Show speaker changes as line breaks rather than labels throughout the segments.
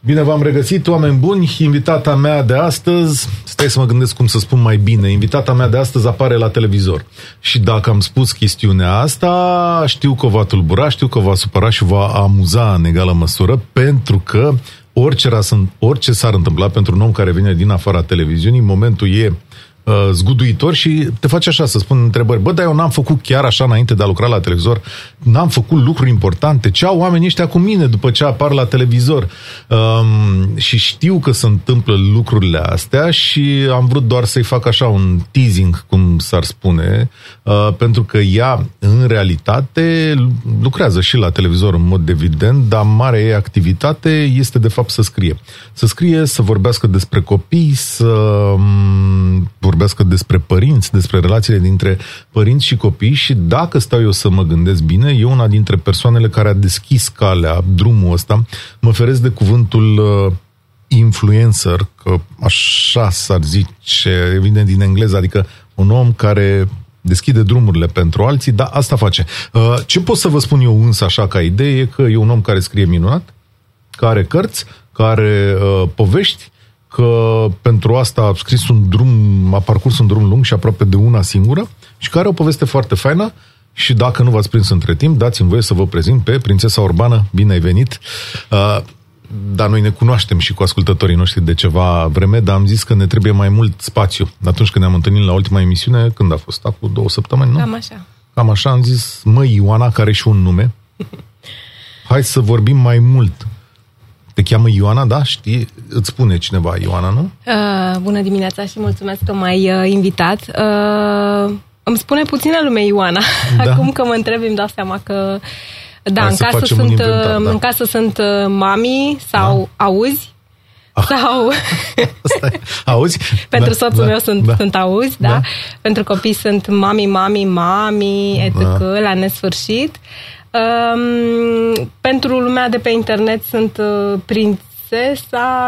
Bine v-am regăsit, oameni buni. Invitata mea de astăzi, stai să mă gândesc cum să spun mai bine, invitata mea de astăzi apare la televizor. Și dacă am spus chestiunea asta, știu că o va tulbura, știu că o va supăra și va amuza în egală măsură, pentru că orice s-ar întâmpla pentru un om care vine din afara televiziunii, momentul e zguduitor și te face așa să spun întrebări. Bă, dar eu n-am făcut chiar așa înainte de a lucra la televizor, n-am făcut lucruri importante. Ce au oamenii ăștia cu mine după ce apar la televizor? Și știu că se întâmplă lucrurile astea și am vrut doar să-i fac așa un teasing, cum s-ar spune, pentru că ea în realitate lucrează și la televizor în mod evident, dar marea ei activitate este de fapt să scrie. Să scrie, să vorbească despre copii, să vorbească despre părinți, despre relațiile dintre părinți și copii și dacă stau eu să mă gândesc bine, e una dintre persoanele care a deschis calea, drumul ăsta. Mă feresc de cuvântul influencer, că așa s-ar zice, evident din engleză, adică un om care deschide drumurile pentru alții, dar asta face. Ce pot să vă spun eu însă așa ca idee e că e un om care scrie minunat, care are cărți, care are povești, că pentru asta a scris a parcurs un drum lung și aproape de una singură și care are o poveste foarte faină și dacă nu v-ați prins între timp, dați-mi voie să vă prezint pe Prințesa Urbană. Bine ai venit! Dar noi ne cunoaștem și cu ascultătorii noștri de ceva vreme, dar am zis că ne trebuie mai mult spațiu. Atunci când ne-am întâlnit la ultima emisiune, când a fost? Acum 2 săptămâni, nu? Cam așa am zis, măi, Ioana, care are și un nume, hai să vorbim mai mult. Te cheamă Ioana, da? Știi? Îți spune cineva Ioana, nu?
Bună dimineața și mulțumesc că m-ai invitat. Îmi spune puțină lume Ioana. Da. Acum că mă întreb, îmi dau seama că da, în casă sunt mami sau auzi. Sau
auzi?
Pentru soțul meu sunt auzi, da? Pentru copii sunt mami, etc. la nesfârșit. Pentru lumea de pe internet sunt prințesa,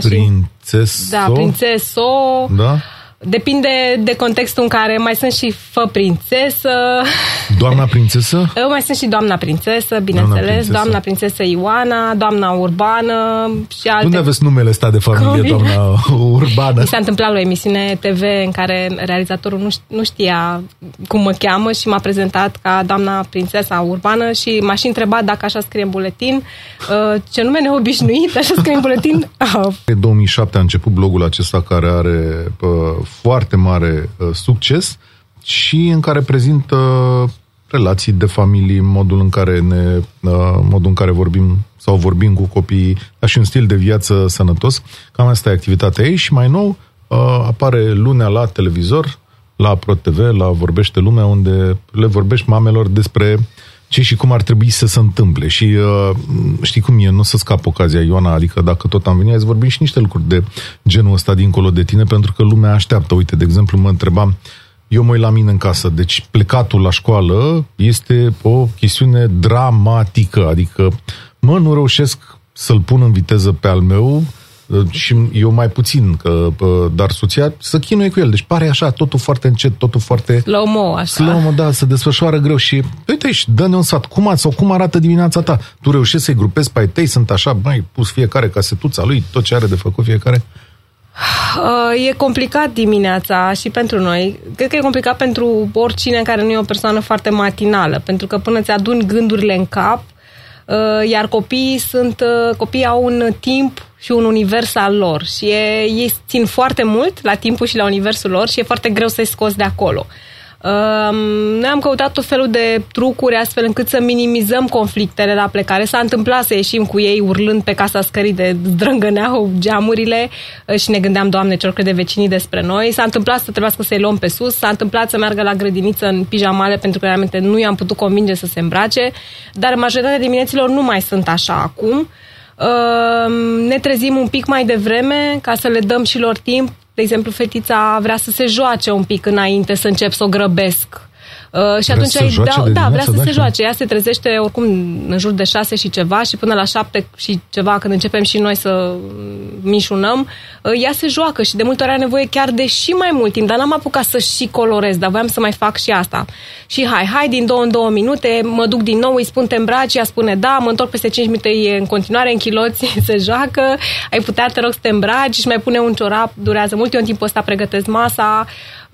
prințeso. Da. Depinde de contextul în care mai sunt și prințesă.
Doamna prințesă?
Mai sunt și doamna prințesă, bineînțeles, doamna prințesă Ioana, doamna Urbană și alte.
Unde aveți numele ăsta de familie, doamna Urbană?
Mi s-a întâmplat la o emisiune TV în care realizatorul nu știa cum mă cheamă și m-a prezentat ca doamna prințesa Urbană și m-a și întrebat dacă așa scrie în buletin. Ce nume neobișnuit, așa scrie în buletin.
În 2007 a început blogul acesta care are foarte mare succes și în care prezintă relații de familie, modul în care vorbim cu copiii, dar și un stil de viață sănătos. Cam asta e activitatea ei și mai nou apare lunea la televizor, la ProTV, la Vorbește Lumea, unde le vorbești mamelor despre ce și cum ar trebui să se întâmple. Și știi cum e, nu o să scap ocazia, Ioana, adică dacă tot am venit, hai să vorbim și niște lucruri de genul ăsta dincolo de tine, pentru că lumea așteaptă. Uite, de exemplu, mă întrebam, eu mă uit la mine în casă, deci plecatul la școală este o chestiune dramatică, adică nu reușesc să-l pun în viteză pe al meu și eu mai puțin, dar soția să chinuie cu el. Deci pare așa, totul foarte încet, totul foarte
slow-mo, așa.
Slow-mo, da, se desfășoară greu și uite și dă-ne un sfat. Cum arată dimineața ta? Tu reușești să-i grupezi pe ai tăi? Sunt așa, pus fiecare casetuța lui, tot ce are de făcut fiecare?
E complicat dimineața și pentru noi. Cred că e complicat pentru oricine care nu e o persoană foarte matinală, pentru că până ți aduni gândurile în cap, iar copiii au un timp și un univers al lor și ei țin foarte mult la timpul și la universul lor și e foarte greu să-i scoți de acolo. Noi am căutat tot felul de trucuri astfel încât să minimizăm conflictele la plecare. S-a întâmplat să ieșim cu ei urlând pe casa scării de zdrângăneau geamurile și ne gândeam, Doamne, ce-or crede vecinii despre noi. S-a întâmplat să trebuiască să-i luăm pe sus, s-a întâmplat să meargă la grădiniță în pijamale pentru că realmente nu i-am putut convinge să se îmbrace, dar majoritatea dimineților nu mai sunt așa acum. Ne trezim un pic mai devreme ca să le dăm și lor timp. De exemplu, fetița vrea să se joace un pic înainte să încep să o grăbesc. Și atunci
vrea
să se joace. Ea se trezește oricum în jur de 6 și ceva și până la 7 și ceva, când începem și noi să mișunăm, ea se joacă și de multe ori are nevoie chiar de și mai mult timp, dar n-am apucat să și colorez, dar voiam să mai fac și asta. Și hai, din 2 în 2 minute, mă duc din nou, îi spun te îmbraci, ea spune da, mă întorc peste 5 minute, e în continuare în chiloți, se joacă, ai putea, te rog, să te îmbraci și mai pune un ciorap, durează mult, eu în timpul ăsta pregătesc masa,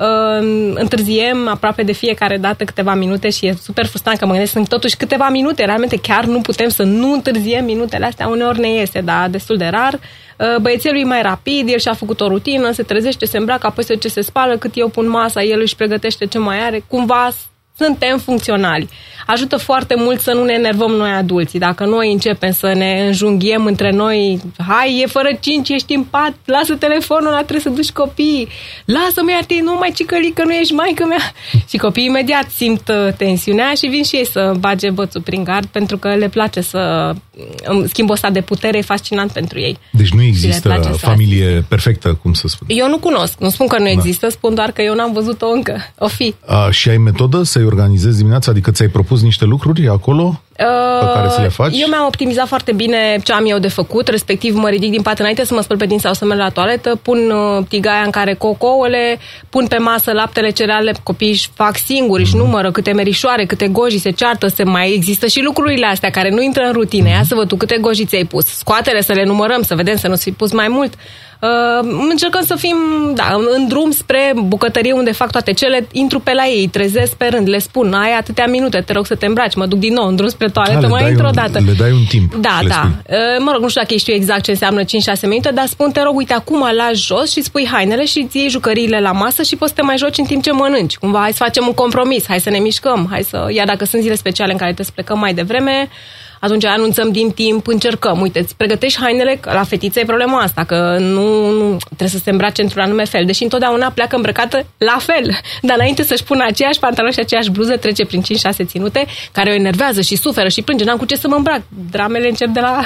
întârziem aproape de fiecare dată câteva minute și e super frustrant că mă gândesc, sunt totuși câteva minute, realmente chiar nu putem să nu întârziem minutele astea, uneori ne iese, dar destul de rar. Băiețelul e mai rapid, el și-a făcut o rutină, se trezește, se îmbracă, apoi se spală, cât eu pun masa, el își pregătește ce mai are, cumva suntem funcționali. Ajută foarte mult să nu ne enervăm noi adulții. Dacă noi începem să ne înjunghiem între noi, hai, e fără 5, ești în pat, lasă telefonul ăla, trebuie să duci copiii, lasă-mă, iar nu mai cicăli că nu ești maică mea. Și copiii imediat simt tensiunea și vin și ei să bage bățul prin gard, pentru că le place să schimbul ăsta de putere e fascinant pentru ei.
Deci nu există familie perfectă, cum să spun.
Eu nu cunosc, nu spun că nu există, spun doar că eu n-am văzut-o încă. O fi.
Și ai metodă să-i organizezi dimineața? Adică ți-ai propus niște lucruri acolo pe care să le faci?
Eu mi-am optimizat foarte bine ce am eu de făcut, respectiv mă ridic din pat înainte să mă spăl pe dinți sau să merg la toaletă, pun tigaia în care cocouele, pun pe masă laptele, cereale, copiii își fac singuri, își numără câte merișoare, câte goji, se ceartă, se mai există și lucrurile astea care nu intră în rutină. Ia să văd tu câte goji ți-ai pus. Scoate-le să le numărăm, să vedem să nu ți-ai pus mai mult. Încercăm să fim în drum spre bucătărie unde fac toate cele, intru pe la ei, trezesc pe rând, le spun, ai atâtea minute, te rog să te îmbraci, mă duc din nou în drum spre toaletă, mai intru o dată.
Le dai un timp.
Da. Mă rog, nu știu dacă știu exact ce înseamnă 5-6 minute, dar spun, te rog, uite, acum lași jos și spui hainele și îți iei jucăriile la masă și poți să te mai joci în timp ce mănânci. Cumva, hai să facem un compromis, hai să ne mișcăm, iar dacă sunt zile speciale în care trebuie să plecăm mai devreme, atunci anunțăm din timp, încercăm. Uite, îți pregătești hainele, la fetiță e problema asta, că nu trebuie să se îmbrace într-un anume fel, deși întotdeauna pleacă îmbrăcată la fel. Dar înainte să-și pună aceeași pantaloni și aceeași bluză, trece prin 5-6 ținute, care o enervează și suferă și plânge, n-am cu ce să mă îmbrac. Dramele încep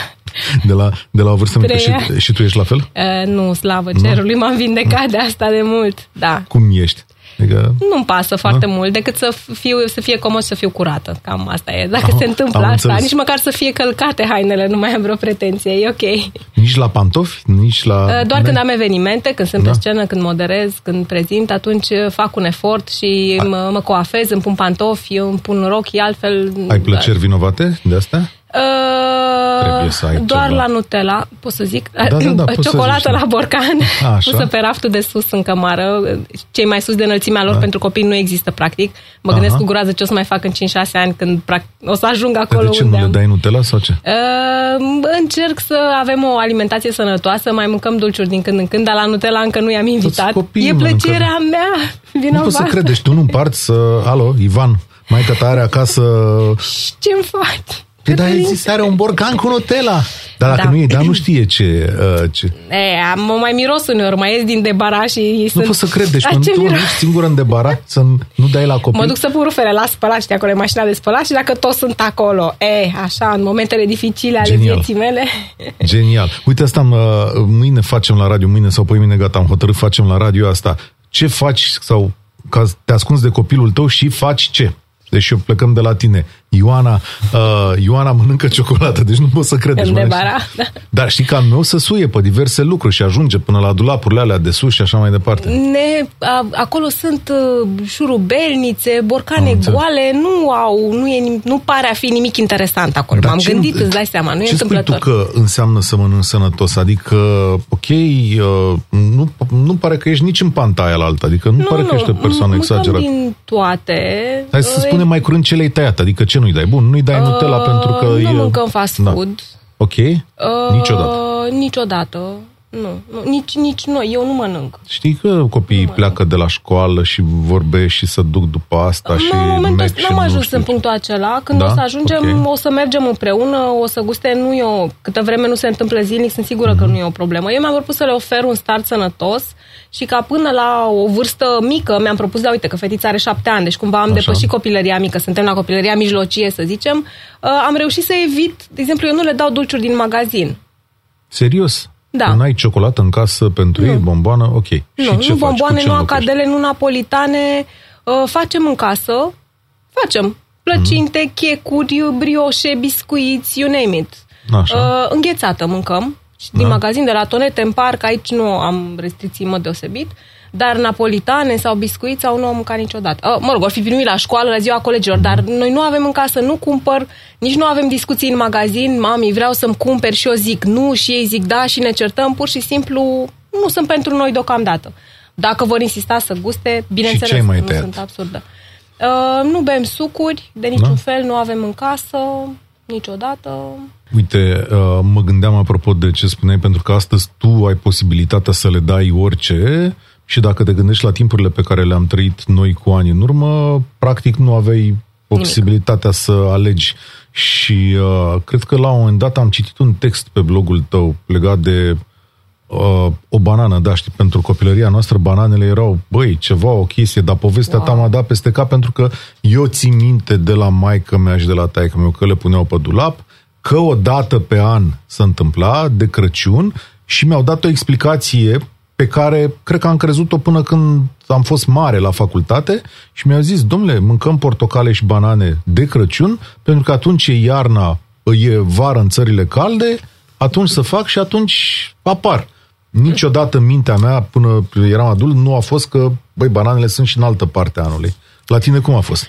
de la o vârstă mică. Și tu ești la fel?
Nu, slavă cerului, m-am vindecat de asta de mult. Da.
Cum ești? Adică...
Nu-mi pasă foarte mult, decât să fie comod și să fiu curată. Cam asta e. Dacă se întâmplă asta, înțeles. Nici măcar să fie călcate hainele, nu mai am vreo pretenție, e ok.
Nici la pantofi? Nici la...
Doar când am evenimente, când sunt pe scenă, când moderez, când prezint, atunci fac un efort și mă coafez, îmi pun pantofi, îmi pun rochii, altfel...
Ai plăceri vinovate de astea?
Doar ceva. La Nutella, pot să zic,
ciocolată
la borcan, pusă pe raftul de sus în cămară, cei mai sus de înălțimea lor, pentru copii nu există practic. Mă gândesc cu groază ce o să mai fac în 5-6 ani când o să ajung acolo.
De ce nu le dai Nutella sau ce?
Încerc să avem o alimentație sănătoasă, mai mâncăm dulciuri din când în când, dar la Nutella încă nu i-am invitat. E plăcerea mea, vinovată.
Nu poți să credești, tu nu împarți să... Alo, Ivan, maică ta are acasă...
Ce-mi faci?
Da, există, are un borcan cu Nutella. Dar dacă nu e, dar nu știe ce...
Mă mai miros uneori, mai ies din debara și...
Nu pot să cred, deci tu nu ești singură în debara, să nu dai la copii?
Mă duc să pun rufele la spălat, știi, acolo e mașina de spălat și dacă toți sunt acolo, așa, în momentele dificile ale vieții mele...
Genial. Uite, asta mâine facem la radio, mâine sau poimine, gata, am hotărât, facem la radio asta. Ce faci sau ca te ascunzi de copilul tău și faci ce? Deci eu plecăm de la tine. Ioana mănâncă ciocolată, deci nu pot să cred. Dar știi că al meu se suie pe diverse lucruri și ajunge până la dulapurile alea de sus și așa mai departe.
Acolo sunt șurubelnițe, borcane goale, nu pare a fi nimic interesant acolo. M-am gândit, îți dai seama, nu e întâmplător.
Ce spui tu că înseamnă să mănânci sănătos? Adică, ok, nu pare că ești nici în panta aia la altă, adică nu pare că ești o persoană exagerată.
Din toate.
Hai să spunem mai curând ce le-ai tăiat, adică ce nu-i dai? Bun, nu-i dai Nutella pentru că
nu mâncăm fast food.
Ok? Niciodată?
Niciodată. Nu. Nici noi. Eu nu mănânc.
Știi că copiii pleacă de la școală și vorbesc și se duc după asta și...
în momentul ăsta n-am ajuns în punctul acela. Când o să ajungem, o să mergem împreună, o să guste, câtă vreme nu se întâmplă zilnic, sunt sigură că nu e o problemă. Eu mi-am propus să le ofer un start sănătos și ca până la o vârstă mică mi-am propus, uite, că fetița are 7 ani, deci cumva am depășit copilăria mică, suntem la copilăria mijlocie, să zicem, am reușit să evit, de exemplu, eu nu le dau dulciuri din magazin.
Serios?
Da.
N-ai ciocolată în casă pentru ei, bomboană? Ok.
Nu bomboane, nu acadele, nu napolitane, facem în casă, facem plăcinte, checuri, brioșe, biscuiți, you name it. Înghețată mâncăm. Din magazin, de la tonete în parc, aici nu am restricții în mod deosebit, dar napolitane sau biscuiți sau nu am mâncat niciodată. Mă rog, or fi venit la școală la ziua colegilor, dar noi nu avem în casă, nu cumpăr, nici nu avem discuții în magazin, mami, vreau să-mi cumperi și eu zic nu și ei zic da și ne certăm, pur și simplu nu sunt pentru noi deocamdată. Dacă vor insista să guste, bineînțeles, nu sunt absurdă. Nu bem sucuri, de niciun fel, nu avem în casă, niciodată.
Uite, mă gândeam apropo de ce spuneai, pentru că astăzi tu ai posibilitatea să le dai orice și dacă te gândești la timpurile pe care le-am trăit noi cu ani în urmă, practic nu aveai posibilitatea să alegi. Și cred că la un moment dat am citit un text pe blogul tău legat de o banană, da, știi, pentru copilăria noastră bananele erau, ceva, o chestie, dar povestea ta m-a dat peste cap pentru că eu țin minte de la maică-mea și de la taică-meu că le puneau pe dulap, că o dată pe an se întâmpla, de Crăciun, și mi-au dat o explicație pe care cred că am crezut-o până când am fost mare la facultate și mi-au zis, domnule, mâncăm portocale și banane de Crăciun, pentru că atunci e iarna, e vară în țările calde, atunci să fac și atunci apar. Niciodată în mintea mea, până eram adult, nu a fost că, bananele sunt și în altă parte a anului. La tine cum a fost?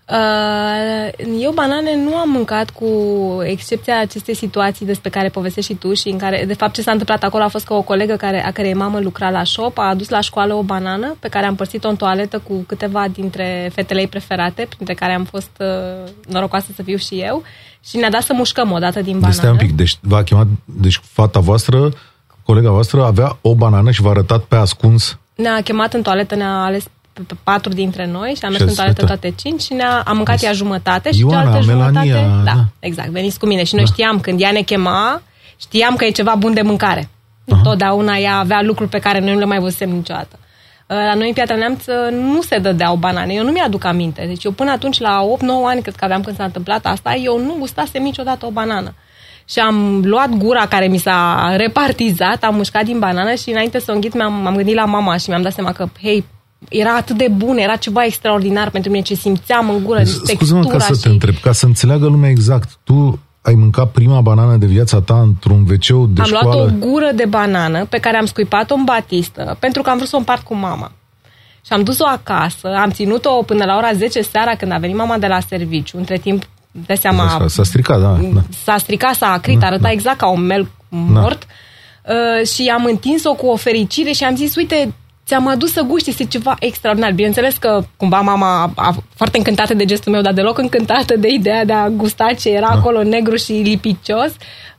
Eu banane nu am mâncat, cu excepția acestei situații despre care povestești și tu și în care, de fapt, ce s-a întâmplat acolo a fost că o colegă a cărei mamă lucra la shop a adus la școală o banană pe care am împărțit-o în toaletă cu câteva dintre fetele ei preferate, printre care am fost norocoasă să fiu și eu, și ne-a dat să mușcăm o dată din banană.
Stai un pic, deci v-a chemat, deci fata voastră, colega voastră avea o banană și v-a arătat pe ascuns? Ne-a
chemat în toaletă, ne-a ales pe 4 dintre noi și am mers în toaletă toate 5 și am mâncat ea jumătate și cealaltă jumătate. Da, exact, veniți cu mine și noi știam, când ea ne chema, știam că e ceva bun de mâncare. Totdeauna ea avea lucruri pe care noi nu le mai văzusem niciodată. La noi în Piatra Neamț nu se dădeau banane, eu nu mi-aduc aminte. Deci eu până atunci, la 8-9 ani, cred că aveam când s-a întâmplat asta, eu nu gustasem niciodată o banană. Și am luat gura care mi s-a repartizat, am mușcat din banană și înainte să o înghit m-am gândit la mama și mi-am dat seama că, era atât de bun, era ceva extraordinar pentru mine, ce simțeam în gură, textura.
Scuze-mă ca să te întreb, ca să înțeleagă lumea exact, tu ai mâncat prima banană de viața ta într-un WC-ul de școală?
Am luat o gură de banană pe care am scuipat-o în batistă, pentru că am vrut să o împart cu mama. Și am dus-o acasă, am ținut-o până la ora 10 seara când a venit mama de la serviciu. Între timp, de seama...
S-a stricat, da.
S-a stricat, s-a acrit, arăta exact ca un melc mort. Și am întins-o cu o fericire și am zis, uite, ți-am adus să guști, este ceva extraordinar. Bineînțeles că cumva mama foarte încântată de gestul meu, dar deloc încântată de ideea de a gusta ce era acolo negru și lipicios.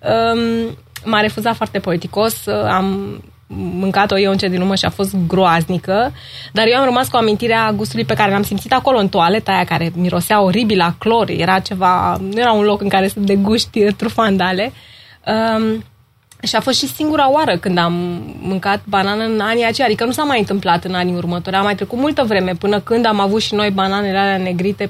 M-a refuzat foarte politicos, am mâncat-o eu în cele din urmă și a fost groaznică, dar eu am rămas cu amintirea gustului pe care l-am simțit acolo în toaleta aia care mirosea oribil la clor, era ceva, nu era un loc în care să deguști trufandale. Și a fost și singura oară când am mâncat banană în anii aceia, adică nu s-a mai întâmplat în anii următori, a mai trecut multă vreme până când am avut și noi bananele alea negrite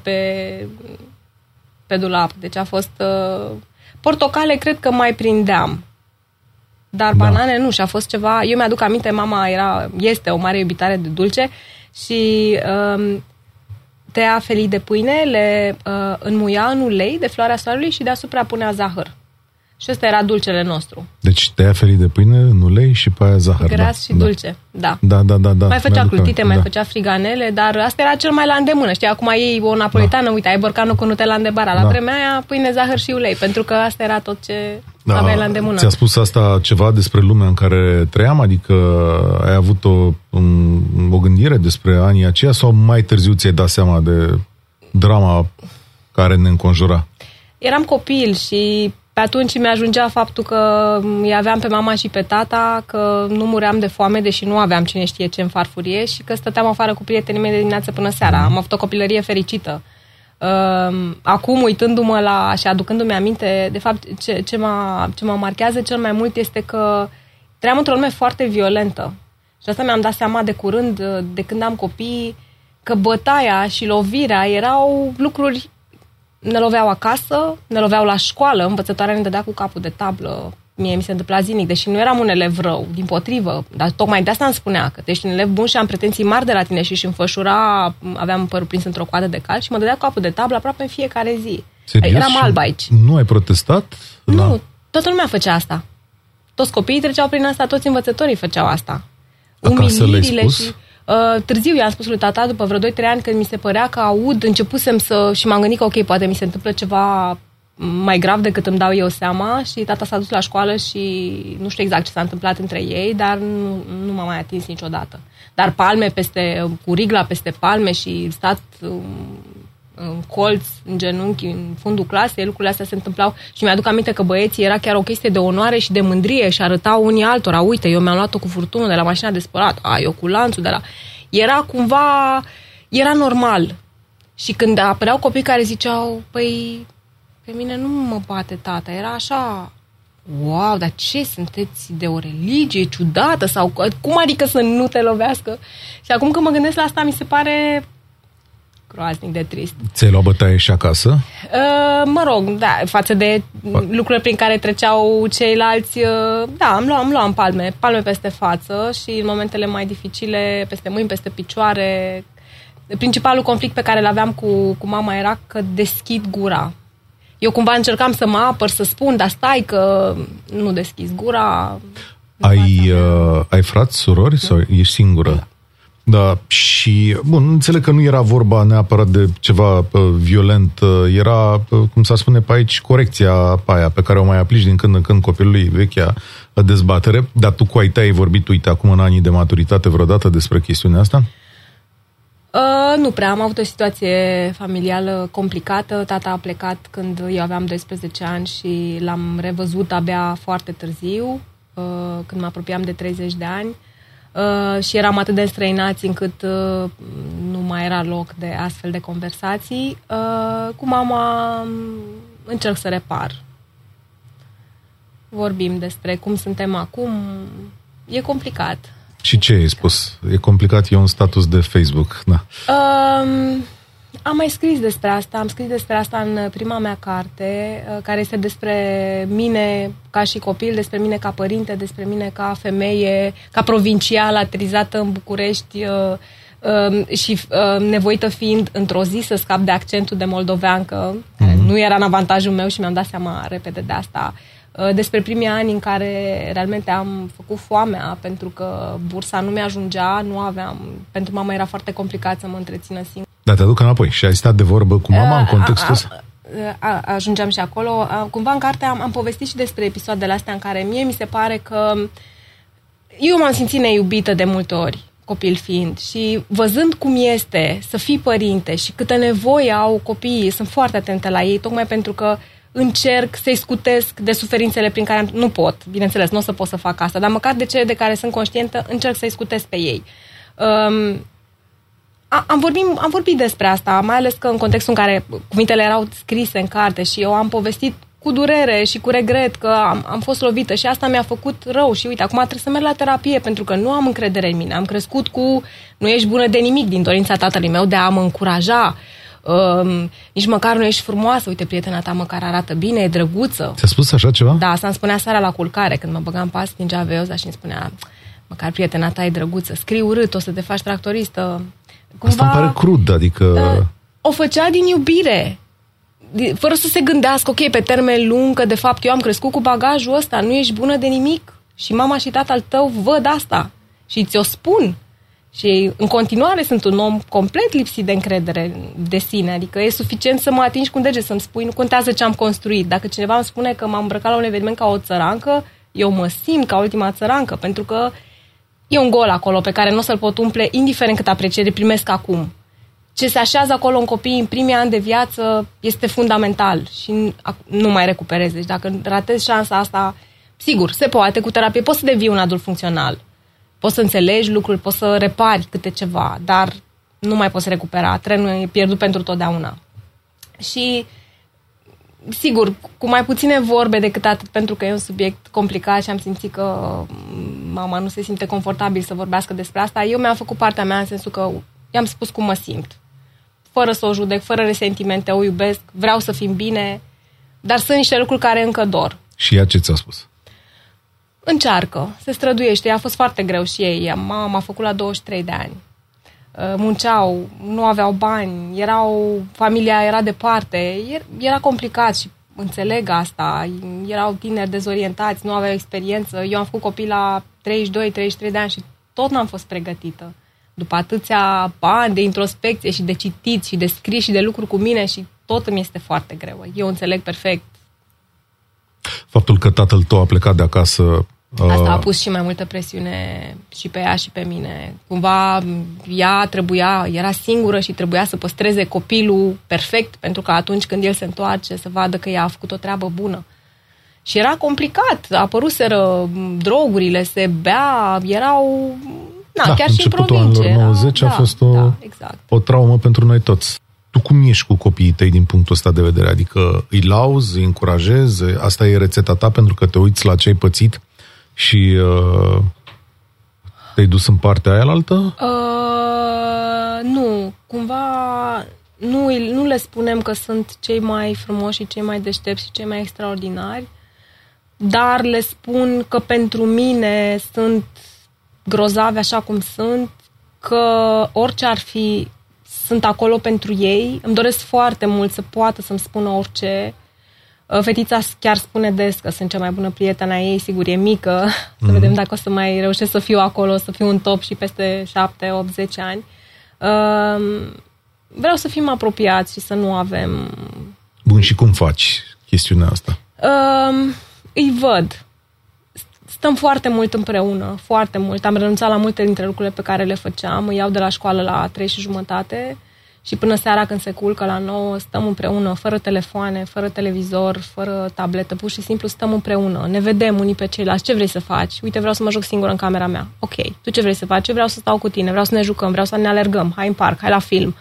pe dulap. Deci a fost... portocale cred că mai prindeam, dar banane nu, și a fost ceva... Eu mi-aduc aminte, mama este o mare iubitare de dulce și tăia felii de pâine, le înmuia în ulei de floarea soarelui și deasupra punea zahăr. Și ăsta era dulcele nostru.
Deci tăia felii de pâine în ulei și pe aia zahăr.
Gras și dulce, da.
Da.
Mai făcea clutite, mai făcea friganele, dar asta era cel mai la îndemână. Știi, acum ei o napolitană, uite, ai borcanul cu Nutella în debara. La vremea aia, pâine, zahăr și ulei, pentru că asta era tot ce aveai la îndemână.
Ți-a spus asta ceva despre lumea în care trăiam? Adică ai avut o gândire despre anii aceia sau mai târziu ți-ai dat seama de drama care ne înconjura?
Eram copil și pe atunci mi-ajungea faptul că îi aveam pe mama și pe tata, că nu muream de foame, deși nu aveam cine știe ce în farfurie și că stăteam afară cu prietenii mei de dimineață până seara. Am avut o copilărie fericită. Acum, uitându-mă și aducându-mi aminte, de fapt, ce mă marchează cel mai mult este că trăiam într-o lume foarte violentă. Și asta mi-am dat seama de curând, de când am copii, că bătaia și lovirea erau lucruri. Ne loveau acasă, ne loveau la școală, învățătoarea ne dădea cu capul de tablă. mie mi se întâmpla zilnic, deși nu eram un elev rău, dimpotrivă, dar tocmai de asta îmi spunea că ești un elev bun și am pretenții mari de la tine și își înfășura, aveam părul prins într-o coadă de cal și mă dădea capul de tablă aproape în fiecare zi.
Serios?
Eram alb aici.
Nu ai protestat?
Nu, toată lumea făcea asta. Toți copiii treceau prin asta, toți învățătorii făceau asta.
Acasă le-ai spus?
Și târziu i-am spus lui tata, după vreo 2-3 ani, când mi se părea că începusem și m-am gândit că ok, poate mi se întâmplă ceva mai grav decât îmi dau eu seama, și tata s-a dus la școală și nu știu exact ce s-a întâmplat între ei, dar nu m-a mai atins niciodată. Dar palme cu rigla peste palme și stat în colț, în genunchi, în fundul clasei, lucrurile astea se întâmplau și mi-aduc aminte că băieții era chiar o chestie de onoare și de mândrie și arătau unii altora, uite, eu mi-am luat-o cu furtunul de la mașina de spălat, eu cu lanțul de la... Era normal. Și când apăreau copii care ziceau, păi, pe mine nu mă bate tata, era așa... Wow, dar ce, sunteți de o religie ciudată? Sau cum adică să nu te lovească? Și acum când mă gândesc la asta, mi se pare groaznic de trist.
Ți-ai luat bătaie și acasă?
Mă rog, da, față de lucrurile prin care treceau ceilalți, da, am luat palme peste față și în momentele mai dificile, peste mâini, peste picioare. Principalul conflict pe care îl aveam cu mama era că deschid gura. Eu cumva încercam să mă apăr, să spun, dar stai că nu deschizi gura.
Ai frați, surori sau ești singură? Da, și, bun, înțeleg că nu era vorba neapărat de ceva violent, era, cum s-ar spune pe aici, corecția aia pe care o mai aplici din când în când copilului, vechea dezbatere, dar tu cu ai tăi ai vorbit, uite, acum în anii de maturitate vreodată despre chestiunea asta?
Nu prea, am avut o situație familială complicată, tata a plecat când eu aveam 12 ani și l-am revăzut abia foarte târziu, când mă apropiam de 30 de ani. Și eram atât de înstrăinați încât nu mai era loc de astfel de conversații. Cu mama încerc să repar. Vorbim despre cum suntem acum. E complicat.
Și ce ai spus? E complicat, e un status de Facebook, da.
Am mai scris despre asta, am scris despre asta în prima mea carte, care este despre mine ca și copil, despre mine ca părinte, despre mine ca femeie, ca provincială aterizată în București și nevoită fiind într-o zi să scap de accentul de moldoveancă, care nu era în avantajul meu și mi-am dat seama repede de asta. Despre primii ani în care realmente am făcut foamea pentru că bursa nu mi-ajungea, nu aveam, pentru mama era foarte complicat să mă întrețină singur.
Da, te aduc înapoi și ai stat de vorbă cu mama în contextul ăsta?
Ajungeam și acolo. Cumva în carte am povestit și despre episoadele astea în care mie mi se pare că eu m-am simțit neiubită de multe ori, copil fiind, și văzând cum este să fii părinte și câtă nevoie au copiii, sunt foarte atentă la ei, tocmai pentru că încerc să-i scutesc de suferințele prin care nu pot, bineînțeles, nu o să pot să fac asta, dar măcar de cele de care sunt conștientă, încerc să-i scutesc pe ei. Am vorbit despre asta, mai ales că în contextul în care cuvintele erau scrise în carte și eu am povestit cu durere și cu regret că am fost lovită și asta mi-a făcut rău și uite, acum trebuie să merg la terapie pentru că nu am încredere în mine. Am crescut cu nu ești bună de nimic din dorința tatălui meu de a mă încuraja. Nici măcar nu ești frumoasă, uite, prietena ta măcar arată bine, e drăguță.
Ți-a spus așa ceva?
Da, asta îmi spunea seara la culcare, când mă băgam pas, stingea veioza și îmi spunea, măcar prietena ta e drăguță, scrii urât, o să te faci tractoristă.
Cumva, asta îmi pare crud, adică...
O făcea din iubire, fără să se gândească, ok, pe termen lung, că de fapt eu am crescut cu bagajul ăsta, nu ești bună de nimic și mama și tatăl tău văd asta și ți-o spun. Și în continuare sunt un om complet lipsit de încredere de sine, adică e suficient să mă atingi cu un deget, să-mi spui, nu contează ce am construit. Dacă cineva îmi spune că m-am îmbrăcat la un eveniment ca o țărancă, eu mă simt ca ultima țărancă, pentru că e un gol acolo pe care nu o să-l pot umple, indiferent cât apreciere primesc acum. Ce se așează acolo în copii în primii ani de viață este fundamental și nu mai recuperezi. Deci dacă ratezi șansa asta, sigur, se poate cu terapie, poți să devii un adult funcțional. Poți să înțelegi lucruri, poți să repari câte ceva, dar nu mai poți recupera. Trenul e pierdut pentru totdeauna. Și, sigur, cu mai puține vorbe decât atât, pentru că e un subiect complicat și am simțit că mama nu se simte confortabil să vorbească despre asta, eu mi-am făcut partea mea în sensul că i-am spus cum mă simt. Fără să o judec, fără resentimente, o iubesc, vreau să fim bine, dar sunt niște lucruri care încă dor.
Și ea ce ți-a spus?
Încearcă, se străduiește. A fost foarte greu și ei. Mama m-a făcut la 23 de ani. Munceau, nu aveau bani, familia era departe. Era complicat și înțeleg asta. Erau tineri dezorientați, nu aveau experiență. Eu am făcut copii la 32-33 de ani și tot n-am fost pregătită. După atâția ani de introspecție și de citit și de scris și de lucru cu mine și tot îmi este foarte greu. Eu înțeleg perfect.
Faptul că tatăl tău a plecat de acasă...
Asta a pus și mai multă presiune și pe ea și pe mine. Cumva ea era singură și trebuia să păstreze copilul perfect, pentru că atunci când el se întoarce să vadă că ea a făcut o treabă bună. Și era complicat, apăruseră drogurile, se bea, erau... chiar și în provincie.
Anilor 90 a fost o traumă pentru noi toți. Tu cum ești cu copiii tăi din punctul ăsta de vedere? Adică îi lauzi, îi încurajezi? Asta e rețeta ta pentru că te uiți la ce ai pățit și te-ai dus în partea aia alaltă?
Nu. Cumva nu le spunem că sunt cei mai frumoși și cei mai deștepți și cei mai extraordinari, dar le spun că pentru mine sunt grozavi așa cum sunt, că orice ar fi, sunt acolo pentru ei. Îmi doresc foarte mult să poată să-mi spună orice. Fetița chiar spune des că sunt cea mai bună prietena ei, sigur e mică, să vedem dacă o să mai reușesc să fiu acolo, să fiu în top și peste 7, 8, 10 ani. Vreau să fim apropiați și să nu avem...
Bun, și cum faci chestiunea asta?
Îi văd. Stăm foarte mult împreună, foarte mult. Am renunțat la multe dintre lucrurile pe care le făceam. Îi iau de la școală la 3:30 și până seara când se culcă la 9 stăm împreună, fără telefoane, fără televizor, fără tabletă, pur și simplu stăm împreună. Ne vedem unii pe ceilalți. Ce vrei să faci? Uite, vreau să mă joc singură în camera mea. Ok, tu ce vrei să faci? Eu vreau să stau cu tine, vreau să ne jucăm, vreau să ne alergăm. Hai în parc, hai la film.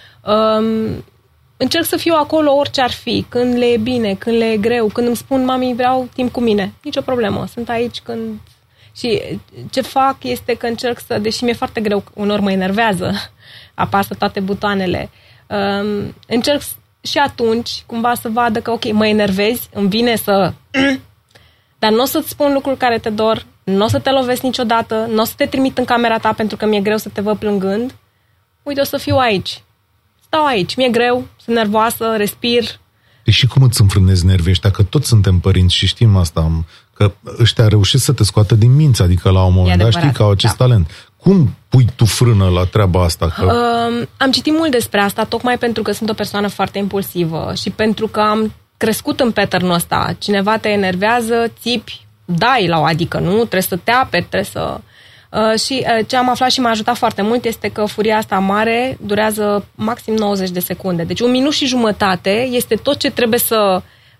Încerc să fiu acolo orice ar fi, când le e bine, când le e greu, când îmi spun, mami, vreau timp cu mine. Nicio problemă, sunt aici când... Și ce fac este că încerc să, deși mi-e foarte greu, unor mă enervează, apasă toate butoanele, încerc și atunci cumva să vadă că, ok, mă enervezi, îmi vine să... dar nu o să-ți spun lucruri care te dor, nu o să te lovesc niciodată, nu o să te trimit în camera ta pentru că mi-e greu să te văd plângând. Uite, o să fiu aici. Stau aici, mi-e greu, sunt nervoasă, respir.
Și cum îți înfrânezi nervii ăștia? Că toți suntem părinți și știm asta, că ăștia reușesc să te scoată din minți, adică la un moment dat știi că au acest talent. Cum pui tu frână la treaba asta?
Am citit mult despre asta, tocmai pentru că sunt o persoană foarte impulsivă și pentru că am crescut în pattern-ul ăsta. Cineva te enervează, țipi, dai la o adică, nu? Trebuie să te aperi, trebuie să... Și ce am aflat și m-a ajutat foarte mult este că furia asta mare durează maxim 90 de secunde. Deci 1 minut și jumătate este tot ce trebuie să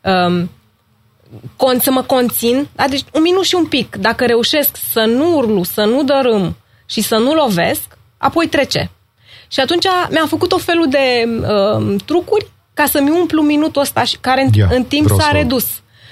mă conțin. Da? Deci 1 minut și un pic. Dacă reușesc să nu urlu, să nu dărâm și să nu lovesc, apoi trece. Și atunci mi-am făcut o felul de trucuri ca să-mi umplu minutul ăsta care în timp s-a redus.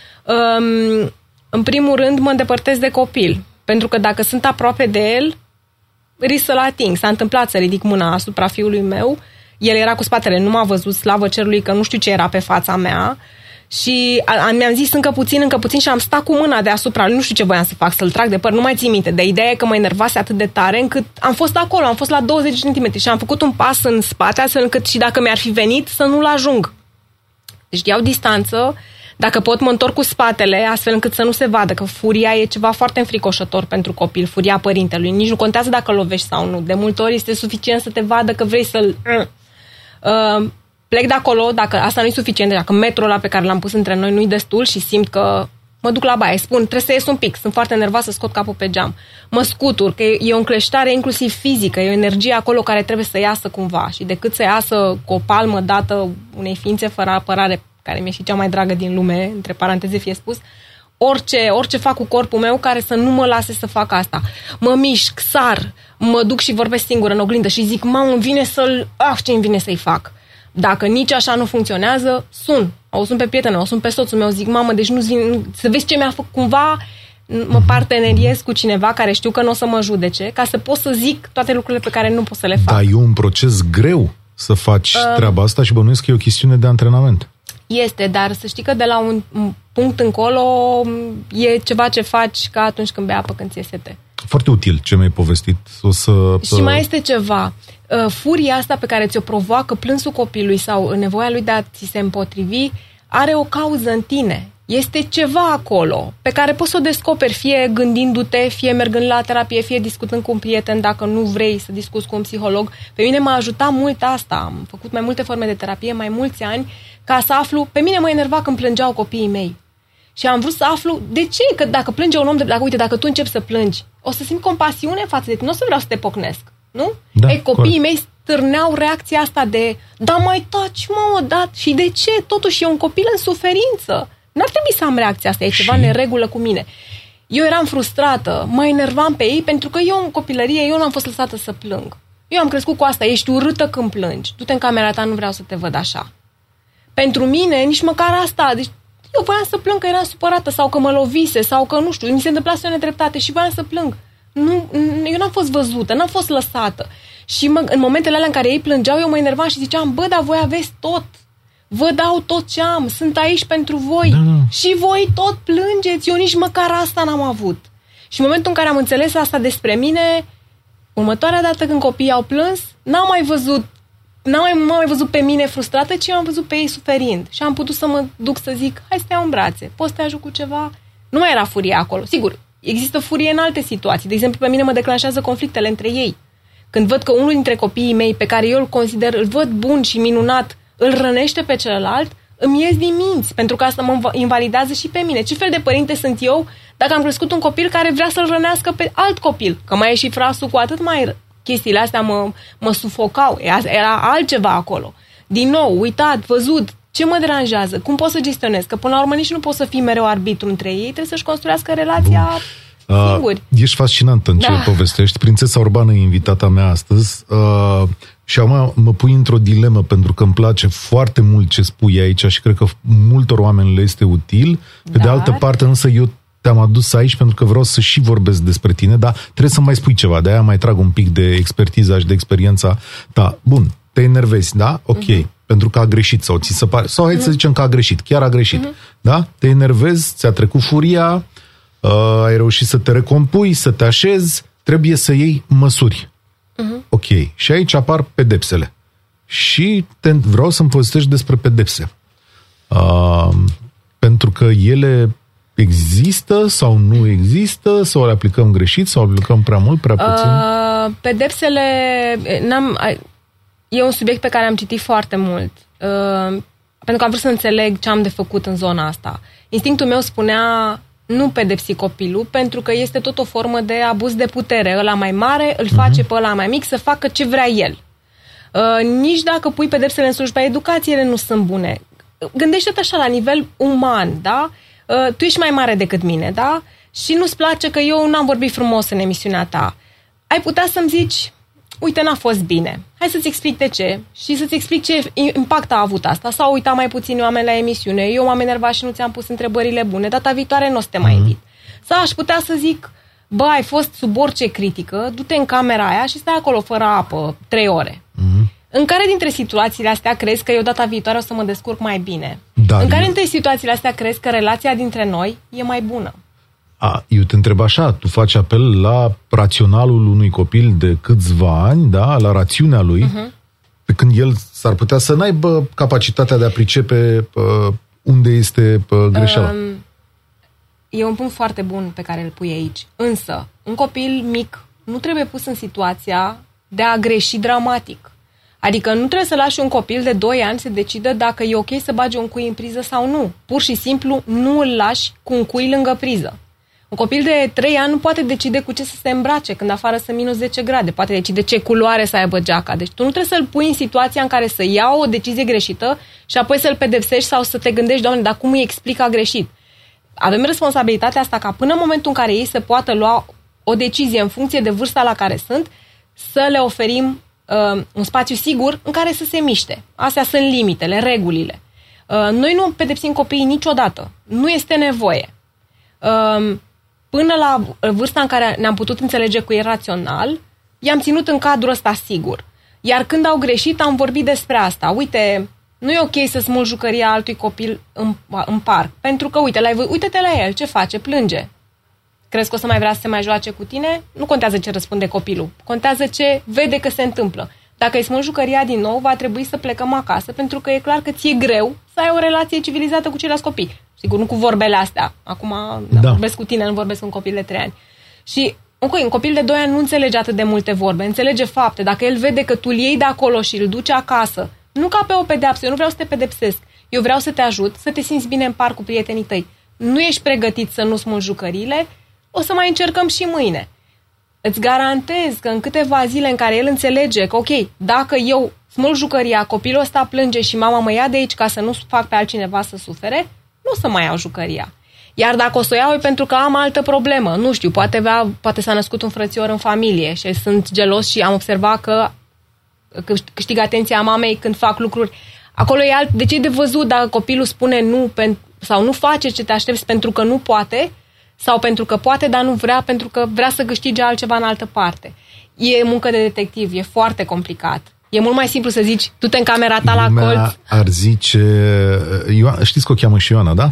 În primul rând mă îndepărtez de copil. Pentru că dacă sunt aproape de el, risc să-l ating. S-a întâmplat să ridic mâna asupra fiului meu, el era cu spatele, nu m-a văzut, slavă cerului că nu știu ce era pe fața mea și mi-am zis încă puțin și am stat cu mâna deasupra lui, nu știu ce voiam să fac, să-l trag de păr, nu mai țin minte, de ideea e că mă enervase atât de tare încât am fost acolo, am fost la 20 cm și am făcut un pas în spate astfel încât și dacă mi-ar fi venit să nu-l ajung. Deci iau distanță. Dacă pot, mă întorc cu spatele, astfel încât să nu se vadă, că furia e ceva foarte înfricoșător pentru copil, furia părintelui. Nici nu contează dacă îl lovești sau nu. De multe ori este suficient să te vadă că vrei să-l... Plec de acolo, dacă asta nu e suficient, dacă metrul ăla pe care l-am pus între noi nu-i destul și simt că mă duc la baie, spun, trebuie să ies un pic, sunt foarte nervoasă, scot capul pe geam. Mă scutur, că e o încleștare inclusiv fizică, e o energie acolo care trebuie să iasă cumva și decât să iasă cu o palmă dată unei ființe fără apărare, care mi-e și cea mai dragă din lume, între paranteze fie spus, orice fac cu corpul meu care să nu mă lase să fac asta. Mă mișc, sar, mă duc și vorbesc singură în oglindă și zic, mamă, îmi vine ce îmi vine să-i fac. Dacă nici așa nu funcționează, o sun pe prietenă, o sun pe soțul meu, zic, mamă, deci nu-ți vine, să vezi ce mi-a făcut, cumva mă parteneriez cu cineva care știu că nu o să mă judece, ca să pot să zic toate lucrurile pe care nu pot să le fac.
Dar e un proces greu să faci treaba asta și bănuiesc că e o chestiune de antrenament.
Este, dar să știi că de la un punct încolo e ceva ce faci ca atunci când bei apă, când ți-e sete.
Foarte util ce mi-ai povestit.
Și mai este ceva. Furia asta pe care ți-o provoacă plânsul copilului sau nevoia lui de a ți se împotrivi are o cauză în tine. Este ceva acolo pe care poți să o descoperi, fie gândindu-te, fie mergând la terapie, fie discutând cu un prieten dacă nu vrei să discuți cu un psiholog. Pe mine m-a ajutat mult asta. Am făcut mai multe forme de terapie, mai mulți ani, ca să aflu. Pe mine mă enerva când plângeau copiii mei. Și am vrut să aflu de ce, că dacă plânge un om, dacă tu începi să plângi, o să simt compasiune față de tine, nu o să vreau să te pocnesc, nu?
Da,
copiii mei stârneau reacția asta de, da mai taci, mă, da, și de ce? Totuși e un copil în suferință. N-ar trebui să am reacția asta, e ceva neregulă cu mine. Eu eram frustrată, mă enervam pe ei pentru că eu în copilărie, eu nu am fost lăsată să plâng. Eu am crescut cu asta, ești urâtă când plângi, du-te în camera ta, nu vreau să te văd așa. Pentru mine, nici măcar asta, deci eu voiam să plâng că eram supărată sau că mă lovise sau că, nu știu, mi se întâmplase o nedreptate și voiam să plâng. Eu n-am fost văzută, n-am fost lăsată. Și în momentele alea în care ei plângeau, eu mă enervam și ziceam, bă, dar voi aveți tot. Vă dau tot ce am, sunt aici pentru voi. Da. Și voi tot plângeți, eu nici măcar asta n-am avut. Și în momentul în care am înțeles asta despre mine, următoarea dată când copiii au plâns, n-am mai văzut pe mine frustrată, ci am văzut pe ei suferind. Și am putut să mă duc să zic, hai să te iau în brațe, poți să te ajut cu ceva? Nu mai era furie acolo. Sigur, există furie în alte situații. De exemplu, pe mine mă declanșează conflictele între ei. Când văd că unul dintre copiii mei, pe care eu îl consider, îl văd bun și minunat, îl rănește pe celălalt, îmi ies din minți, pentru că asta mă invalidează și pe mine. Ce fel de părinte sunt eu dacă am crescut un copil care vrea să-l rănească pe alt copil? Că mai e și frasul cu atât mai chestiile astea mă sufocau. Era altceva acolo. Din nou, uitat, văzut, ce mă deranjează? Cum pot să gestionez? Că până la urmă nici nu pot să fii mereu arbitru între ei, trebuie să-și construiască relația singuri.
Ești fascinantă în ce povestești. Prințesa Urbană e invitata mea astăzi și acum mă pui într-o dilemă pentru că îmi place foarte mult ce spui aici și cred că multor oameni le este util. Pe de altă parte însă eu te-am adus aici pentru că vreau să și vorbesc despre tine, dar trebuie să mai spui ceva, de-aia mai trag un pic de expertiza și de experiența ta. Bun, te enervezi, da? Ok. Pentru că a greșit sau ți se pare, sau hai să zicem că a greșit, chiar a greșit. Da? Te enervezi, ți-a trecut furia, ai reușit să te recompui, să te așezi, trebuie să iei măsuri. Ok. Și aici apar pedepsele. Și vreau să-mi povestești despre pedepse. Pentru că ele există sau nu există, sau le aplicăm greșit, sau le aplicăm prea mult, prea puțin?
Pedepsele... E un subiect pe care am citit foarte mult. Pentru că am vrut să înțeleg ce am de făcut în zona asta. Instinctul meu spunea nu pedepsi copilul, pentru că este tot o formă de abuz de putere. Ăla mai mare îl face pe ăla mai mic să facă ce vrea el. Nici dacă pui pedepsele în slujba educației, ele nu sunt bune. Gândește-te așa la nivel uman, da? Tu ești mai mare decât mine, da? Și nu-ți place că eu n-am vorbit frumos în emisiunea ta. Ai putea să-mi zici, uite, n-a fost bine. Hai să-ți explic de ce și să-ți explic ce impact a avut asta. Sau uita mai puțini oameni la emisiune, eu m-am enervat și nu ți-am pus întrebările bune, data viitoare nu o să te mai invit. Sau aș putea să zic, bă, ai fost sub orice critică, du-te în camera aia și stai acolo fără apă 3 ore. În care dintre situațiile astea crezi că eu data viitoare o să mă descurc mai bine? În care dintre situațiile astea crezi că relația dintre noi e mai bună?
Eu te întreb așa, tu faci apel la raționalul unui copil de câțiva ani, da, la rațiunea lui, pe când el s-ar putea să n-aibă capacitatea de a pricepe unde este greșeala.
E un punct foarte bun pe care îl pui aici. Însă, un copil mic nu trebuie pus în situația de a greși dramatic. Adică nu trebuie să lași un copil de 2 ani să decidă dacă e ok să bagi un cui în priză sau nu. Pur și simplu nu îl lași cu un cui lângă priză. Un copil de 3 ani nu poate decide cu ce să se îmbrace când afară sunt minus 10 grade. Poate decide ce culoare să aibă geaca. Deci tu nu trebuie să-l pui în situația în care să ia o decizie greșită și apoi să-l pedepsești sau să te gândești, Doamne, dar cum îi explica greșit? Avem responsabilitatea asta ca până în momentul în care ei se poată lua o decizie în funcție de vârsta la care sunt, să le oferim un spațiu sigur în care să se miște. Astea sunt limitele, regulile. Noi nu pedepsim copiii niciodată. Nu este nevoie. Până la vârsta în care ne-am putut înțelege cu ei rațional, i-am ținut în cadrul ăsta sigur. Iar când au greșit, am vorbit despre asta. Uite, Nu e ok să smulgi jucăria altui copil în parc. Pentru că, uite-te la el, ce face? Plânge. Crezi că o să mai vrea să se mai joace cu tine? Nu contează ce răspunde copilul. Contează ce vede că se întâmplă. Dacă îi smulgi jucăria din nou, va trebui să plecăm acasă, pentru că e clar că ți-e greu să ai o relație civilizată cu ceilalți copii. Sigur, nu cu vorbele astea. Acum vorbesc cu tine, nu vorbesc cu un copil de 3 ani. Și un copil de 2 ani nu înțelege atât de multe vorbe, înțelege fapte. Dacă el vede că tu îl iei de acolo și îl duci acasă, nu ca pe o pedeapsă, eu nu vreau să te pedepsesc. Eu vreau să te ajut, să te simți bine în parc cu prietenii tăi. Nu ești pregătit să nu smulgi jucăriile, o să mai încercăm și mâine. Îți garantez că în câteva zile în care el înțelege că, ok, dacă eu smulg jucăria, copilul ăsta plânge și mama mă ia de aici ca să nu fac pe altcineva să sufere, nu o să mai iau jucăria. Iar dacă o să o iau e pentru că am altă problemă. Nu știu, poate s-a născut un frățior în familie și sunt gelos și am observat că câștig atenția mamei când fac lucruri. Acolo e alt. Deci e de văzut dacă copilul spune nu sau nu face ce te aștepți pentru că nu poate sau pentru că poate, dar nu vrea pentru că vrea să câștige altceva în altă parte. E muncă de detectiv, e foarte complicat. E mult mai simplu să zici, du-te în camera ta la colț.
Ar zice... știți că o cheamă și Ioana, da?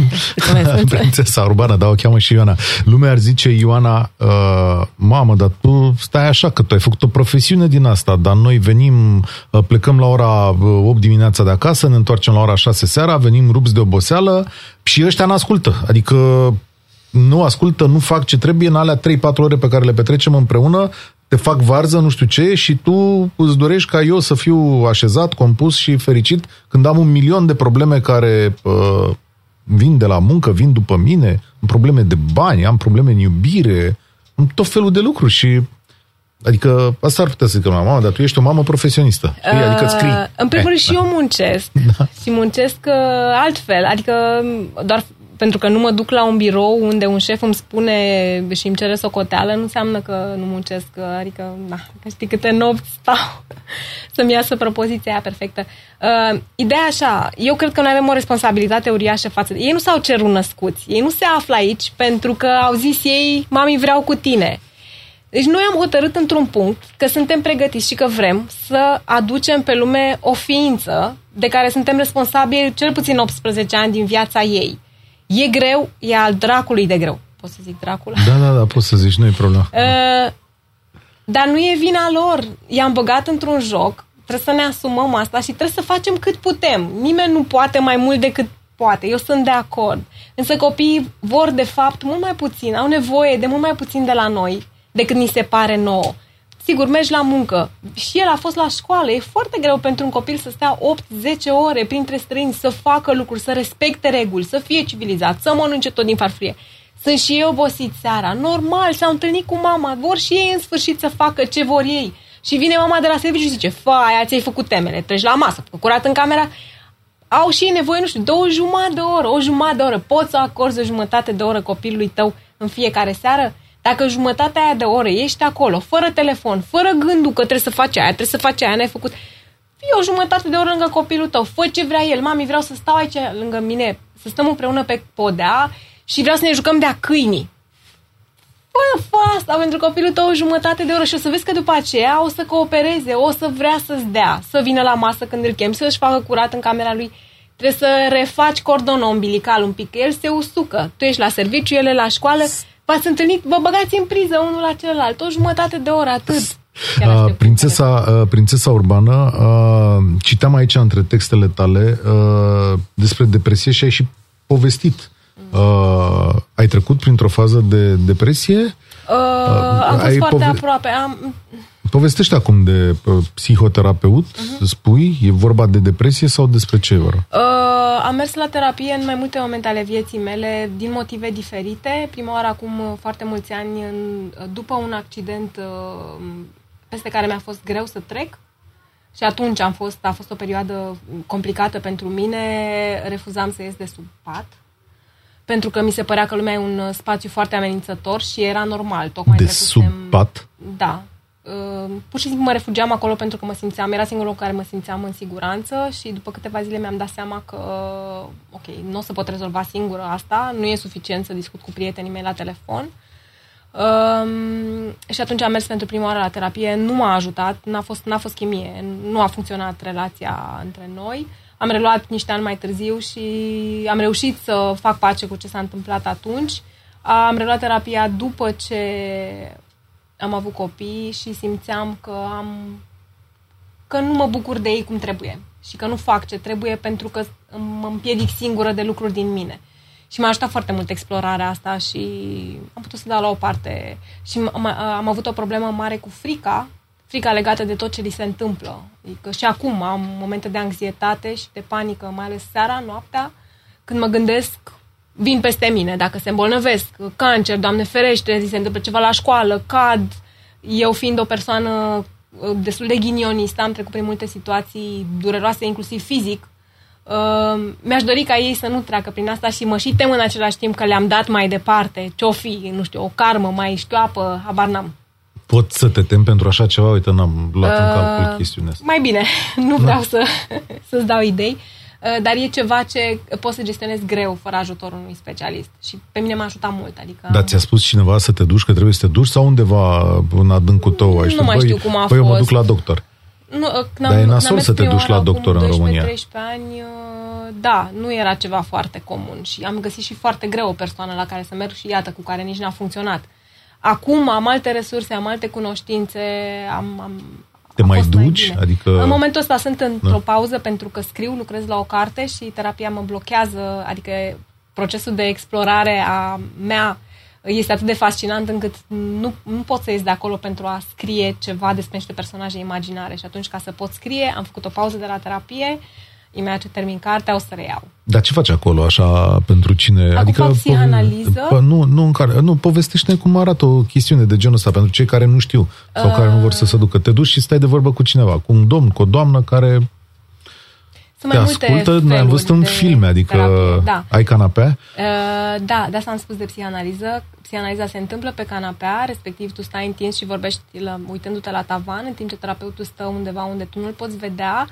Prințesa urbană, da, o cheamă și Ioana. Lumea ar zice, Ioana, mamă, dar tu stai așa, că tu ai făcut o profesiune din asta, dar noi venim, plecăm la ora 8 dimineața de acasă, ne întoarcem la ora 6 seara, venim rupți de oboseală și ăștia n-ascultă. Adică nu ascultă, nu fac ce trebuie în alea 3-4 ore pe care le petrecem împreună, te fac varză, nu știu ce, și tu îți dorești ca eu să fiu așezat, compus și fericit când am 1.000.000 de probleme care vin de la muncă, vin după mine, am probleme de bani, am probleme în iubire, am tot felul de lucruri și... Adică asta ar putea să zică la mama, dar tu ești o mamă profesionistă. Adică scrii.
În primul rând și eu muncesc. Da. Și muncesc altfel. Adică doar pentru că nu mă duc la un birou unde un șef îmi spune și îmi cere socoteală, nu înseamnă că nu muncesc. Adică, că știi câte nopți stau să-mi iasă propoziția aia perfectă. Ideea așa, eu cred că noi avem o responsabilitate uriașă față de... Ei nu s-au cerut născuți. Ei nu se află aici pentru că au zis ei, mami, vreau cu tine. Deci noi am hotărât într-un punct că suntem pregătiți și că vrem să aducem pe lume o ființă de care suntem responsabili cel puțin 18 ani din viața ei. E greu, e al dracului de greu. Pot să zic dracul?
Da, poți să zici, nu e problemă.
Dar nu e vina lor. I-am băgat într-un joc, trebuie să ne asumăm asta și trebuie să facem cât putem. Nimeni nu poate mai mult decât poate. Eu sunt de acord. Însă copiii vor, de fapt, mult mai puțin, au nevoie de mult mai puțin de la noi decât ni se pare nouă. Sigur, mergi la muncă. Și el a fost la școală. E foarte greu pentru un copil să stea 8-10 ore printre străini, să facă lucruri, să respecte reguli, să fie civilizat, să mănânce tot din farfurie. Sunt și ei obosiți seara. Normal, s-au întâlnit cu mama. Vor și ei în sfârșit să facă ce vor ei. Și vine mama de la serviciu și zice, aia ți-ai făcut temele, treci la masă, fă curat în camera. Au și ei nevoie, nu știu, de o jumătate de oră. Poți să acorzi o jumătate de oră copilului tău în fiecare seară? Dacă jumătatea aia de oră ești acolo, fără telefon, fără gândul că trebuie să faci aia, n-ai făcut, fii o jumătate de oră lângă copilul tău, fă ce vrea el, mami, vreau să stau aici lângă mine, să stăm împreună pe podea și vreau să ne jucăm de-a câinii. Fă asta pentru copilul tău o jumătate de oră și o să vezi că după aceea o să coopereze, o să vrea să-ți dea, să vină la masă când îl chemi, să-și facă curat în camera lui. Trebuie să refaci cordonul umbilical un pic, că el se usucă. Tu ești la serviciu, el e la școală, v-ați întâlnit, vă băgați în priză unul la celălalt, o jumătate de oră, atât.
Prințesa urbană, citeam aici între textele tale despre depresie și ai și povestit. Ai trecut printr-o fază de depresie?
Am fost foarte aproape.
Povestește acum de psihoterapeut, spui, e vorba de depresie sau despre ce vorba?
Am mers la terapie în mai multe momente ale vieții mele, din motive diferite. Prima oară acum foarte mulți ani, după un accident peste care mi-a fost greu să trec. Și atunci a fost o perioadă complicată pentru mine, refuzam să ies de sub pat. Pentru că mi se părea că lumea e un spațiu foarte amenințător și era normal. Tocmai
de sub pat?
Da. Pur și simplu mă refugiam acolo pentru că era singurul loc în care mă simțeam în siguranță și după câteva zile mi-am dat seama că nu o să pot rezolva singură asta, nu e suficient să discut cu prietenii mei la telefon. Și atunci am mers pentru prima oară la terapie, nu m-a ajutat, n-a fost chimie, nu a funcționat relația între noi. Am reluat niște ani mai târziu și am reușit să fac pace cu ce s-a întâmplat atunci. Am reluat terapia după ce am avut copii și simțeam că nu mă bucur de ei cum trebuie și că nu fac ce trebuie pentru că mă împiedic singură de lucruri din mine. Și m-a ajutat foarte mult explorarea asta și am putut să dau la o parte. Și am avut o problemă mare cu frica legată de tot ce li se întâmplă. Adică și acum am momente de anxietate și de panică, mai ales seara, noaptea, când mă gândesc, vin peste mine, dacă se îmbolnăvesc, cancer, Doamne ferește, se întâmplă ceva la școală, cad. Eu fiind o persoană destul de ghinionistă, am trecut prin multe situații dureroase, inclusiv fizic. Mi-aș dori ca ei să nu treacă prin asta și mă și tem în același timp că le-am dat mai departe ce-o fi, nu știu, o karmă mai șchioapă, habar n-am.
Pot să te tem pentru așa ceva? Uite, n-am luat în calcul chestiunea asta.
Mai bine, nu vreau să-ți dau idei, dar e ceva ce poți să gestionezi greu fără ajutorul unui specialist și pe mine m-a ajutat mult. Adică
dar ți-a spus cineva să te duci, că trebuie să te duci sau undeva în adâncul tău?
Nu mai știu cum a fost.
Eu mă duc la doctor. Dar e nasol să te duci la doctor în România. 12-13
ani, da, nu era ceva foarte comun și am găsit și foarte greu o persoană la care să merg și iată, cu care nici n-a funcționat. Acum am alte resurse, am alte cunoștințe,
te mai duci? Adică...
În momentul ăsta sunt într-o pauză pentru că lucrez la o carte și terapia mă blochează, adică procesul de explorare a mea este atât de fascinant încât nu pot să ies de acolo pentru a scrie ceva despre niște personaje imaginare și atunci ca să pot scrie am făcut o pauză de la terapie, imediat ce termin cartea o să reiau.
Dar ce faci acolo așa pentru cine?
Acum fac psihanaliză.
Nu, povestește-ne cum arată o chestiune de genul ăsta pentru cei care nu știu sau care nu vor să se ducă. Te duci și stai de vorbă cu cineva, cu un domn, cu o doamnă care te ascultă. Noi am văzut în filme, adică da. Ai canapea?
Da, de asta am spus de psihanaliză. Psihanaliza se întâmplă pe canapea, respectiv tu stai întins și vorbești uitându-te la tavan, în timp ce terapeutul stă undeva unde tu nu-l poți vedea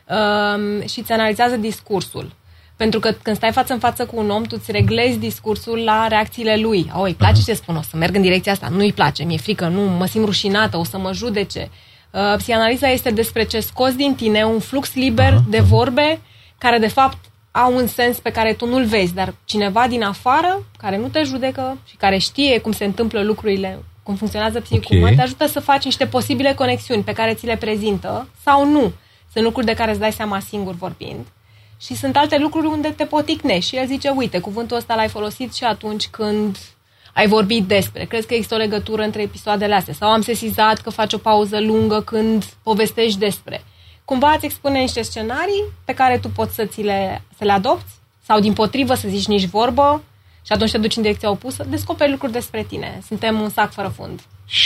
și îți analizează discursul. Pentru că când stai față în față cu un om, tu îți reglezi discursul la reacțiile lui. Îi place ce spun, o să merg în direcția asta, nu-i place, mi-e frică, nu, mă simt rușinată, o să mă judece. Psihanaliza este despre ce scoți din tine, un flux liber de vorbe care de fapt au un sens pe care tu nu-l vezi, dar cineva din afară, care nu te judecă și care știe cum se întâmplă lucrurile, cum funcționează psihicul, te ajută să faci niște posibile conexiuni pe care ți le prezintă sau nu. Sunt lucruri de care îți dai seama singur vorbind. Și sunt alte lucruri unde te poticnești. Și el zice, uite, cuvântul ăsta l-ai folosit și atunci când ai vorbit despre. Crezi că există o legătură între episoadele astea? Sau am sesizat că faci o pauză lungă când povestești despre. Cumva îți expune niște scenarii pe care tu poți să le adopți sau dimpotrivă să zici nici vorbă și atunci te duci în direcția opusă, descoperi lucruri despre tine. Suntem un sac fără fund.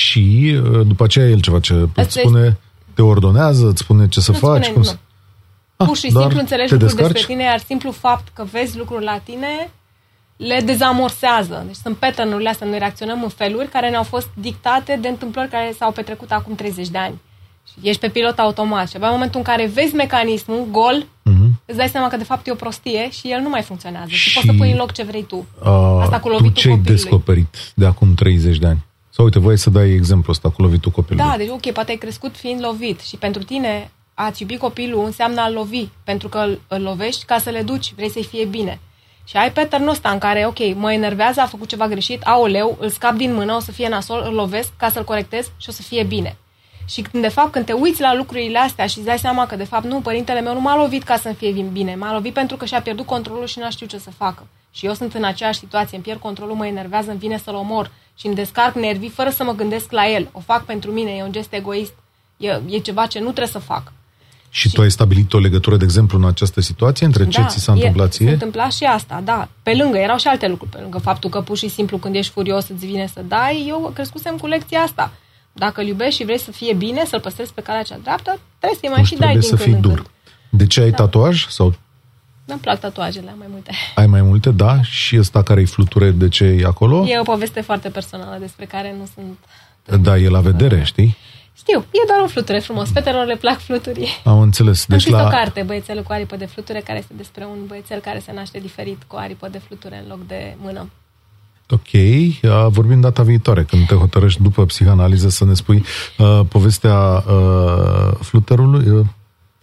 Și după aceea el ceva ce îți spune, te ordonează, îți spune ce să faci?
Spune, nu. Pur și simplu înțelegi lucruri despre tine, iar simplu fapt că vezi lucruri la tine le dezamorsează. Deci sunt pattern-urile astea, noi reacționăm în feluri care ne-au fost dictate de întâmplări care s-au petrecut acum 30 de ani. Și ești pe pilot automat și abia în momentul în care vezi mecanismul gol, îți dai seama că de fapt e o prostie și el nu mai funcționează. Și poți să pui în loc ce vrei tu. Asta cu lovitul copilului. Tu ce-ai
descoperit de acum 30 de ani? Sau uite, voiai să dai exemplu ăsta cu lovitul copilului.
Da, deci ok, poate ai crescut fiind lovit și pentru tine a-ți iubi copilul înseamnă a-l lovi, pentru că îl lovești ca să le duci, vrei să-i fie bine. Și ai pattern-ul ăsta în care, ok, mă enervează, a făcut ceva greșit, aoleu, îl scap din mână, o să fie nasol, îl lovesc ca să-l corectez și o să fie bine. Și de fapt, când te uiți la lucrurile astea și îți dai seama că de fapt nu, părintele meu nu m-a lovit ca să-mi fie bine, m-a lovit pentru că și-a pierdut controlul și nu știu ce să facă. Și eu sunt în aceeași situație, îmi pierd controlul, mă enervează, îmi vine să-l omor și îmi descarc nervii fără să mă gândesc la el. O fac pentru mine, e un gest egoist, e ceva ce nu trebuie să fac.
Și tu ai stabilit o legătură, de exemplu, în această situație între ce ți s-a întâmplat ție?
Se întâmpla și asta, da. Pe lângă, erau și alte lucruri. Pe lângă faptul că pur și simplu când ești furios îți vine să dai, eu crescusem cu lecția asta. Dacă îl iubești și vrei să fie bine, să-l păstrezi pe calea cea dreaptă, trebuie să-i mai și dai din când în când.
De ce ai tatuaj? Sau?
Îmi plac tatuajele, am mai multe.
Ai mai multe, da? Și ăsta care-i fluture, de ce e acolo?
E o poveste foarte personală despre care nu sunt...
Da, e la vedere, știi?
Știu, e doar un fluture frumos. Fetelor le plac fluturii.
Am înțeles.
Deci o carte, Băiețelul cu aripă de fluture, care este despre un băiețel care se naște diferit cu aripă de fluture în loc de mână.
Ok, vorbim data viitoare, când te hotărăști după psihanaliză să ne spui povestea fluterului.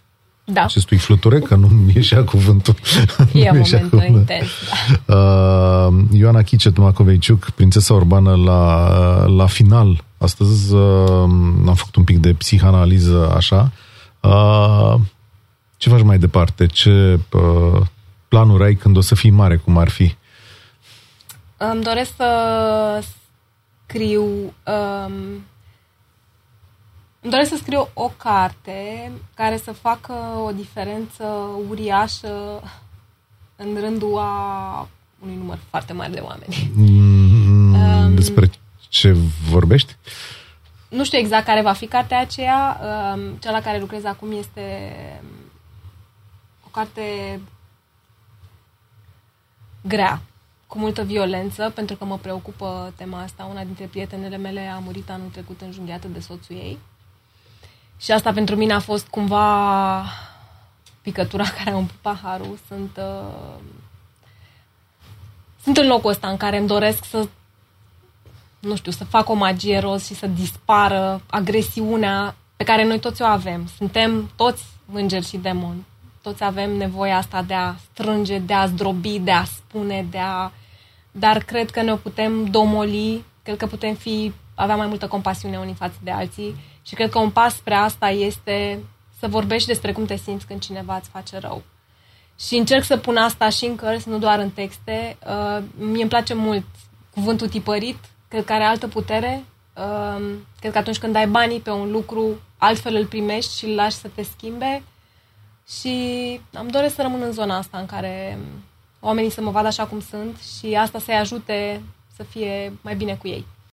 acestui fluture, că nu-mi ieșea cuvântul.
E momentul intens, da.
Ioana Chicet Macoveciuc, prințesa urbană la final. Astăzi am făcut un pic de psihanaliză, așa. Ce faci mai departe? Ce planuri ai când o să fii mare, cum ar fi?
Îmi doresc să scriu... Îmi doresc să scriu o carte care să facă o diferență uriașă în rândul a unui număr foarte mare de oameni.
Despre ce vorbești?
Nu știu exact care va fi cartea aceea. Cea la care lucrez acum este o carte grea, cu multă violență, pentru că mă preocupă tema asta. Una dintre prietenele mele a murit anul trecut înjunghiată de soțul ei. Și asta pentru mine a fost cumva picătura care a umplut paharul. Sunt în locul ăsta în care îmi doresc să, nu știu, să fac o magie roz și să dispară agresiunea pe care noi toți o avem. Suntem toți îngeri și demoni. Toți avem nevoia asta de a strânge, de a zdrobi, de a spune, dar cred că ne putem domoli, cred că putem avea mai multă compasiune unii față de alții și cred că un pas spre asta este să vorbești despre cum te simți când cineva îți face rău. Și încerc să pun asta și în cărți, nu doar în texte. Mie îmi place mult cuvântul tipărit, cred că are altă putere. Cred că atunci când dai banii pe un lucru, altfel îl primești și îl lași să te schimbe. Și am doresc să rămân în zona asta în care oamenii să mă vadă așa cum sunt și asta să-i ajute să fie mai bine cu ei.